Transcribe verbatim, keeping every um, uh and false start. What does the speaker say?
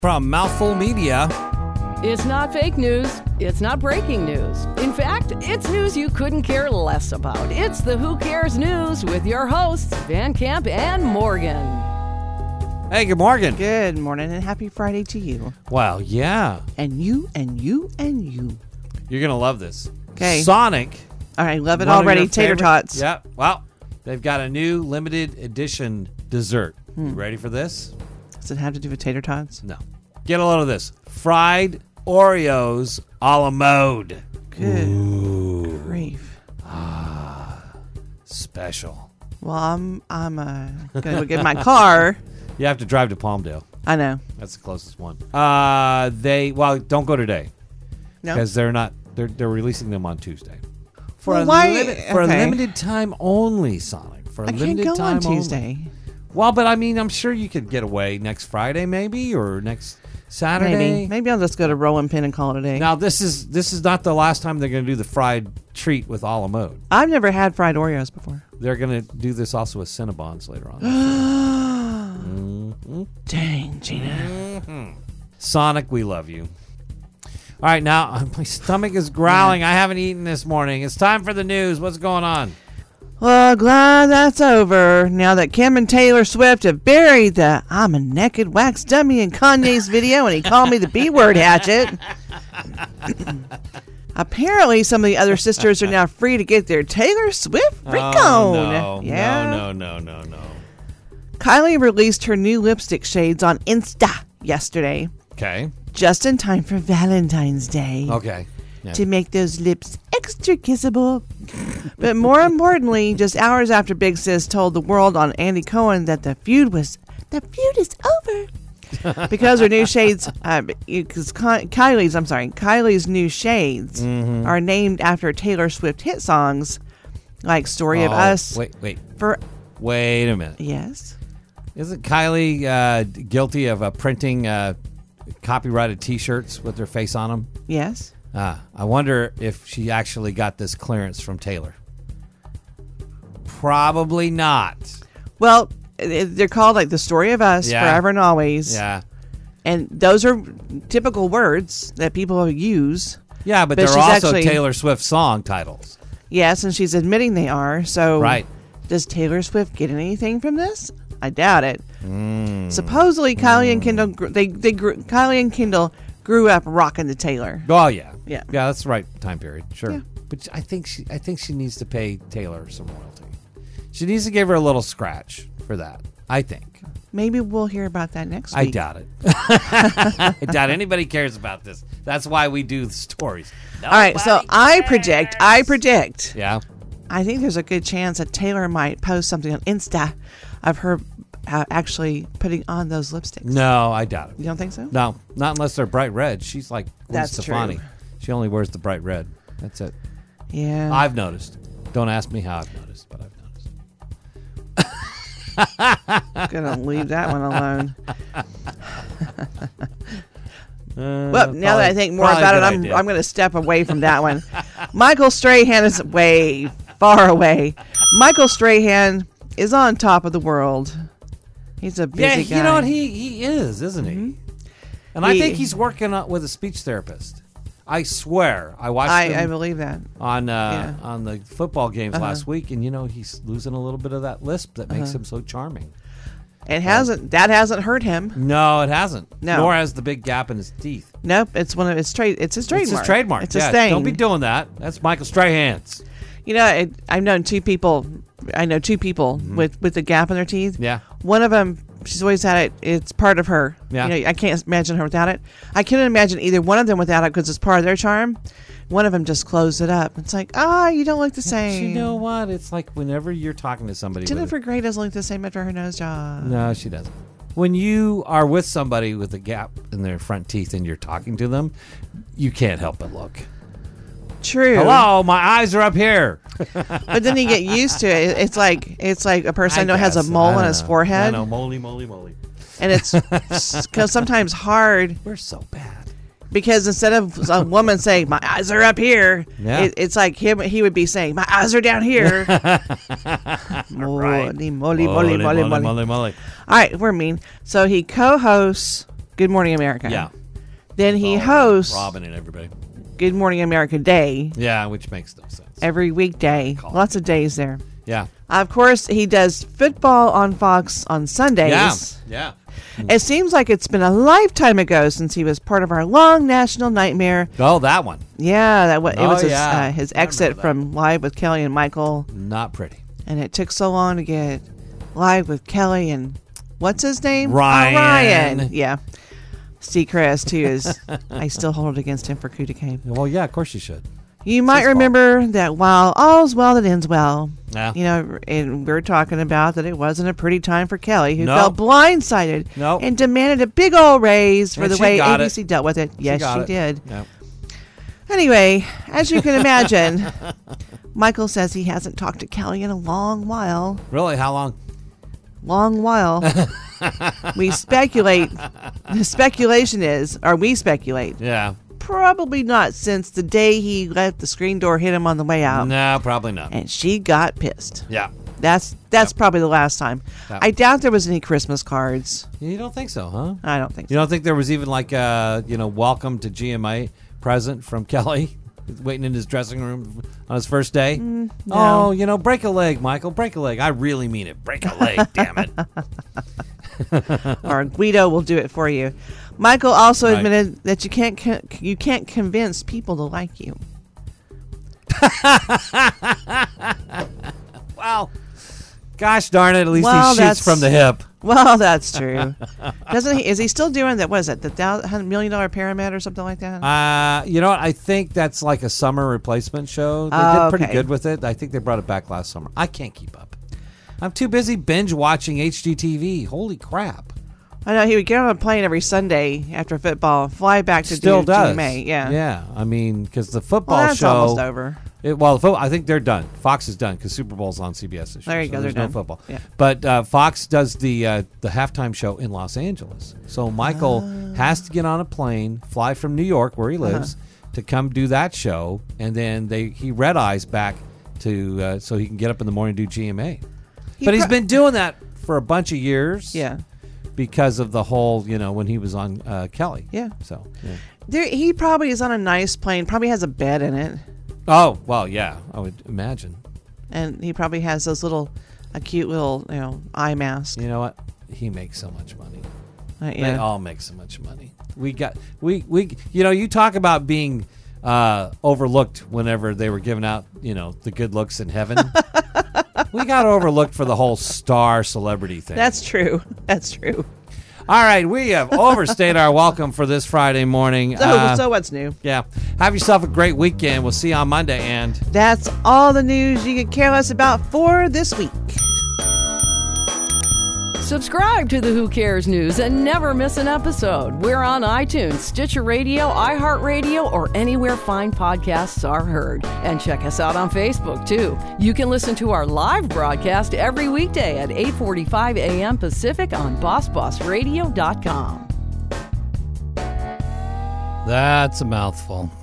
From Mouthful Media. It's not fake news. It's not breaking news. In fact, it's news you couldn't care less about. It's the Who Cares News with your hosts, Van Camp and Morgan. Hey, good morning. Good morning and happy Friday to you. Wow, yeah. And you and you and you. You're going to love this. Okay. Sonic. All right, love it one of already. your Tater favorite- tots. Yep. Well, they've got a new limited edition dessert. Hmm. You ready for this? Does it have to do with tater tots? No. Get a load of this. Fried Oreos a la mode. Good Ooh. grief. Special. Well, I'm I'm uh, gonna go get my car. You have to drive to Palmdale. I know. That's the closest one. Uh, they well, don't go today No. because they're not. They're they're releasing them on Tuesday for Well, a why- limit, for okay. a limited time only. Sonic for a I can't limited go time on Tuesday. Only. Well, but I mean, I'm sure you could get away next Friday, maybe, or next Saturday. Maybe. Maybe I'll just go to Roll and Pin and call it a day. Now, this is this is not the last time they're going to do the fried treat with a la mode. I've never had fried Oreos before. They're going to do this also with Cinnabons later on. mm-hmm. Dang, Gina. Mm-hmm. Sonic, we love you. All right, now my stomach is growling. I haven't eaten this morning. It's time for the news. What's going on? Well, glad that's over. Now that Kim and Taylor Swift have buried the I'm a naked wax dummy in Kanye's video and he called me the B-word hatchet. Apparently, some of the other sisters are now free to get their Taylor Swift freak oh, on. No, yeah. no, no, no, no, no. Kylie released her new lipstick shades on Insta yesterday, Okay. just in time for Valentine's Day. Okay. Yeah. To make those lips extra kissable. But more importantly, just hours after Big Sis told the world on Andy Cohen that the feud was the feud is over because her new shades, because uh, Kylie's, I'm sorry, Kylie's new shades mm-hmm. are named after Taylor Swift hit songs like "Story oh, of Us." Wait, wait, For wait a minute. yes, Isn't Kylie uh, guilty of uh, printing uh, copyrighted T-shirts with her face on them? yes. Ah, I wonder if she actually got this clearance from Taylor. Probably not. Well, they're called like "The Story of Us," Yeah. "Forever and Always," Yeah. and those are typical words that people use. Yeah, but, But they're she's also actually- Taylor Swift song titles. Yes, and she's admitting they are. So, Right. does Taylor Swift get anything from this? I doubt it. Mm. Supposedly, Kylie and Kendall, gr- they they grew, Kylie and Kendall grew up rocking to Taylor. Oh yeah. Yeah. Yeah, that's the right time period. Sure. Yeah. But I think she I think she needs to pay Taylor some royalty. She needs to give her a little scratch for that. I think. Maybe we'll hear about that next I week. doubt it. I doubt anybody cares about this. That's why we do the stories. All right, so I predict, I predict, Yeah. I think there's a good chance that Taylor might post something on Insta of her uh, actually putting on those lipsticks. No, I doubt it. You don't think so? No, not unless they're bright red. She's like Gwen That's Stefani. true. She only wears the bright red. That's it. Yeah. I've noticed. Don't ask me how I've noticed, but I've noticed. Gonna leave that one alone. Uh, Well, now that I think more probably about a it, good I'm idea. I'm going to step away from that one. Michael Strahan is way far away. Michael Strahan is on top of the world. He's a busy Yeah, guy. you know what? He he is, isn't he? Mhm. And I He- think he's working on, with a speech therapist. I swear. I watched I, him I believe that. on uh, yeah. on the football games Uh-huh. last week, and you know he's losing a little bit of that lisp that makes Uh-huh. him so charming. It hasn't. That hasn't hurt him. No, it hasn't. No. Nor has the big gap in his teeth. Nope. It's one of his trade. It's his trademark. It's his trademark. It's yeah, his thing. Don't be doing that. That's Michael Strahan's. You know, it, I've known two people. I know two people Mm-hmm. with with a gap in their teeth. Yeah. One of them, she's always had it. It's part of her. Yeah. You know, I can't imagine her without it. I couldn't imagine either one of them without it because it's part of their charm. One of them just closed it up. It's like, ah, you don't look the But same. you know what? It's like whenever you're talking to somebody. with Jennifer a- Grey doesn't look the same after her nose job. No, she doesn't. When you are with somebody with a gap in their front teeth and you're talking to them, you can't help but look. True. Hello, my eyes are up here. But then you get used to it. It's like it's like a person I know has a guess. mole I on don't his know. forehead, I know, moly, moly, moly. and it's because sometimes hard We're so bad. because instead of a woman saying my eyes are up here, Yeah. it, it's like him. He would be saying my eyes are down here. Moly, moly, moly, moly, moly. moly, moly. All right, we're mean. So he co-hosts Good Morning America. Yeah. Then he Oh, hosts Robin and everybody. Good Morning America Day Yeah, which makes no sense. every weekday. Call Lots it. of days there. Yeah. Of course, he does football on Fox on Sundays. Yeah. Yeah. It seems like it's been a lifetime ago since he was part of our long national nightmare. Oh, that one. Yeah, that was, it Oh, was his, yeah. uh, his I exit remember that. from Live with Kelly and Michael. Not pretty. And it took so long to get Live with Kelly and what's his name? Ryan. Oh, Ryan. Yeah. Seacrest, too, is I still hold it against him for Coup de Came. Well, yeah, of course you should. You might his fault. remember that while all's well that ends well, Yeah. you know, and we are talking about that it wasn't a pretty time for Kelly, who No. felt blindsided No. and demanded a big old raise for And the she way got A B it. C dealt with it. Yes, got she it. did. Yep. Anyway, as you can imagine, Michael says he hasn't talked to Kelly in a long while. Really? How long? Long while. We speculate. The speculation is, or we speculate, Yeah. probably not since the day he let the screen door hit him on the way out. No, probably not. And she got pissed. Yeah. That's that's probably the last time. Yep. I doubt there was any Christmas cards. You don't think so, huh? I don't think so. You don't think there was even like a, you know, welcome to G M A present from Kelly waiting in his dressing room on his first day? no. Oh, you know, break a leg, Michael. Break a leg. I really mean it. Break a leg, damn it. Or Guido will do it for you. Michael also Right. admitted that you can't con- you can't convince people to like you. Wow. Gosh darn it. At least Well, he shoots that's- from the hip. Well, that's true. Doesn't he? Is he still doing that? What is it? The thousand million dollar pyramid or something like that? Uh, you know what? I think that's like a summer replacement show. They Oh, did pretty okay. good with it. I think they brought it back last summer. I can't keep up. I'm too busy binge watching H G T V. Holy crap. I know he would get on a plane every Sunday after football, fly back to Still do does. G M A. Yeah. Yeah. I mean, because the football Well, that's show. almost over. It, well, the fo- I think they're done. Fox is done because Super Bowl's on C B S this year. There you so go, There's they're no done. football. Yeah. But uh, Fox does the uh, the halftime show in Los Angeles. So Michael Ah. has to get on a plane, fly from New York where he Uh-huh. lives, to come do that show, and then they he red eyes back to uh, so he can get up in the morning and do G M A. He but he's pro- been doing that for a bunch of years. Yeah. Because of the whole, you know, when he was on uh, Kelly. Yeah. So. Yeah. There, he probably is on a nice plane. Probably has a bed in it, Oh well, yeah, I would imagine. and he probably has those little, a cute little, you know, eye mask. You know what? He makes so much money. Uh, They yeah. all make so much money. We got we we you know, you talk about being uh, overlooked whenever they were giving out, you know, the good looks in heaven. We got overlooked for the whole star celebrity thing. That's true. That's true. All right, we have overstayed our welcome for this Friday morning. So, Uh, so what's new? yeah, have yourself a great weekend. We'll see you on Monday. And That's all the news you could care less about for this week. Subscribe to the Who Cares News and never miss an episode. We're on iTunes, Stitcher Radio, iHeartRadio, or anywhere fine podcasts are heard. And check us out on Facebook, too. You can listen to our live broadcast every weekday at eight forty-five a.m. Pacific on boss boss radio dot com. that's a mouthful.